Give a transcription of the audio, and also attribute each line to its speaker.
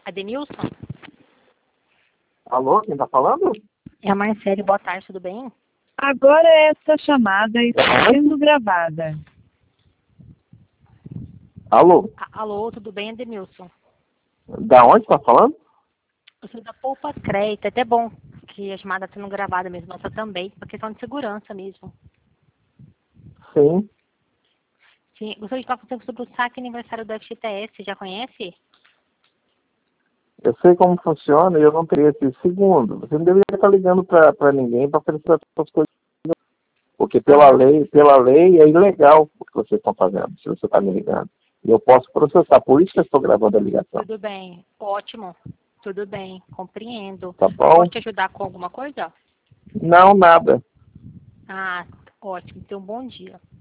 Speaker 1: Adenilson?
Speaker 2: Alô, quem tá falando?
Speaker 1: É a Marcele, boa tarde, tudo bem?
Speaker 3: Agora esta chamada está sendo gravada.
Speaker 2: Alô,
Speaker 1: Alô, tudo bem, Adenilson?
Speaker 2: da onde tá falando?
Speaker 1: Eu sou da Poupa Crédito, é até bom que a chamada está sendo gravada mesmo, nossa também, por questão de segurança mesmo.
Speaker 2: Sim,
Speaker 1: Sim, gostaria de falar com você sobre o saque aniversário do FGTS, já conhece?
Speaker 2: eu sei como funciona e eu não teria esse segundo. Você não deveria estar ligando pra ninguém para oferecer essas coisas, porque pela lei é ilegal o que vocês estão fazendo, se você está me ligando. E eu posso processar, por isso que eu estou gravando a ligação.
Speaker 1: Tudo bem, ótimo, tudo bem, compreendo.
Speaker 2: Tá bom?
Speaker 1: Posso te ajudar com alguma coisa?
Speaker 2: Não, nada.
Speaker 1: Ah, ótimo, então bom dia.